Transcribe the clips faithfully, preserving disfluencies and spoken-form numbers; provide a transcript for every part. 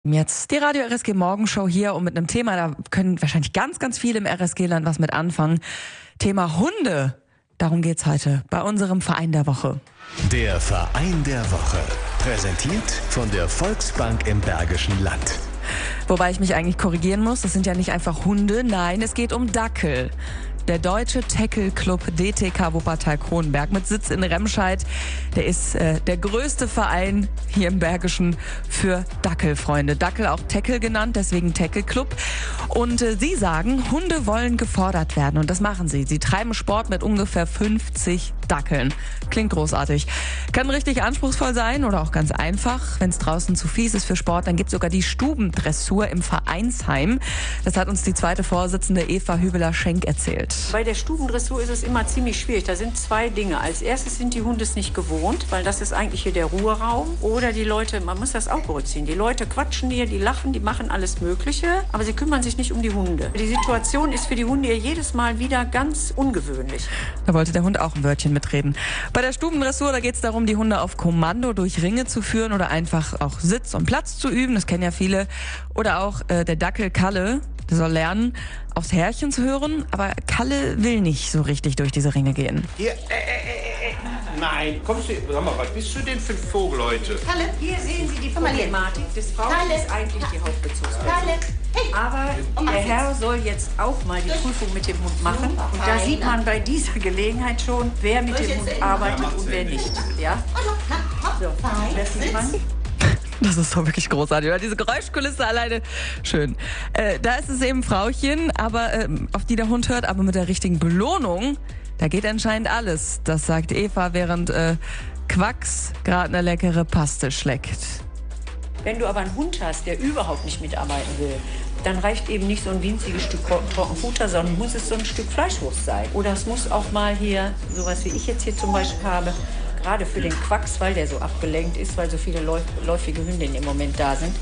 Jetzt die Radio R S G Morgenshow hier und mit einem Thema, da können wahrscheinlich ganz, ganz viele im R S G-Land was mit anfangen. Thema Hunde. Darum geht's heute bei unserem Verein der Woche. Der Verein der Woche. Präsentiert von der Volksbank im Bergischen Land. Wobei ich mich eigentlich korrigieren muss, das sind ja nicht einfach Hunde, nein, es geht um Dackel. Der Deutsche Tackle Club D T K Wuppertal-Kronenberg mit Sitz in Remscheid. Der ist äh, der größte Verein hier im Bergischen für Dackelfreunde. Dackel auch Tackle genannt, deswegen Tackle Club. Und äh, sie sagen, Hunde wollen gefordert werden und das machen sie. Sie treiben Sport mit ungefähr fünfzig Dackeln. Klingt großartig. Kann richtig anspruchsvoll sein oder auch ganz einfach. Wenn es draußen zu fies ist für Sport, dann gibt es sogar die Stubendressur im Vereinsheim. Das hat uns die zweite Vorsitzende Eva Hübeler-Schenk erzählt. Bei der Stubendressur ist es immer ziemlich schwierig. Da sind zwei Dinge. Als erstes sind die Hunde es nicht gewohnt, weil das ist eigentlich hier der Ruheraum. Oder die Leute, man muss das auch berücksichtigen. Die Leute quatschen hier, die lachen, die machen alles Mögliche, aber sie kümmern sich nicht um die Hunde. Die Situation ist für die Hunde hier jedes Mal wieder ganz ungewöhnlich. Da wollte der Hund auch ein Wörtchen mitreden. Bei der Stubendressur, da geht es darum, die Hunde auf Kommando durch Ringe zu führen oder einfach auch Sitz und Platz zu üben. Das kennen ja viele. Oder auch äh, der Dackel Kalle, der soll lernen, aufs Härchen zu hören, aber Kalle will nicht so richtig durch diese Ringe gehen. Hier, äh, äh, äh, nein, kommst du, sag mal, was bist du denn für ein Vogel heute? Kalle, hier sehen Sie die Problematik des Frauchen ist eigentlich die Hauptbezugsperson. Hey. Aber der Herr soll jetzt auch mal die Prüfung mit dem Hund machen. Und da sieht man bei dieser Gelegenheit schon, wer mit dem Hund arbeitet und wer nicht. Ja? So, das sieht man. Das ist doch wirklich großartig, oder? Diese Geräuschkulisse alleine, schön. Äh, da ist es eben Frauchen, aber äh, auf die der Hund hört, aber mit der richtigen Belohnung, da geht anscheinend alles. Das sagt Eva, während äh, Quacks gerade eine leckere Paste schleckt. Wenn du aber einen Hund hast, der überhaupt nicht mitarbeiten will, dann reicht eben nicht so ein winziges Stück Trockenfutter, sondern muss es so ein Stück Fleischwurst sein. Oder es muss auch mal hier, sowas wie ich jetzt hier zum Beispiel habe, gerade für den Quacks, weil der so abgelenkt ist, weil so viele läufige Hündinnen im Moment da sind,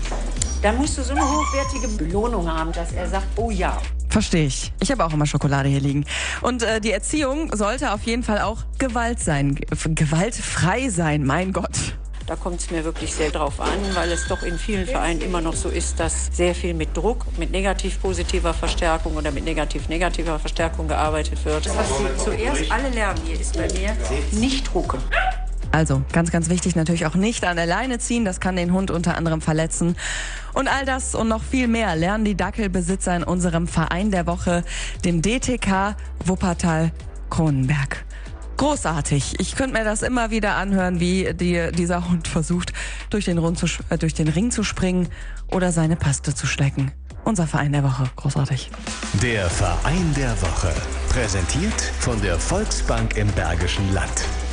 dann musst du so eine hochwertige Belohnung haben, dass er sagt, oh ja. Verstehe ich. Ich habe auch immer Schokolade hier liegen. Und äh, die Erziehung sollte auf jeden Fall auch Gewalt sein, G- gewaltfrei sein, mein Gott. Da kommt es mir wirklich sehr drauf an, weil es doch in vielen Vereinen immer noch so ist, dass sehr viel mit Druck, mit negativ-positiver Verstärkung oder mit negativ-negativer Verstärkung gearbeitet wird. Was Sie zuerst alle lernen hier ist bei mir, nicht drucken. Also, ganz, ganz wichtig, natürlich auch nicht an der Leine ziehen. Das kann den Hund unter anderem verletzen. Und all das und noch viel mehr lernen die Dackelbesitzer in unserem Verein der Woche, dem D T K Wuppertal-Kronenberg. Großartig. Ich könnte mir das immer wieder anhören, wie die, dieser Hund versucht, durch den, Rund zu, äh, durch den Ring zu springen oder seine Paste zu schlecken. Unser Verein der Woche. Großartig. Der Verein der Woche. Präsentiert von der Volksbank im Bergischen Land.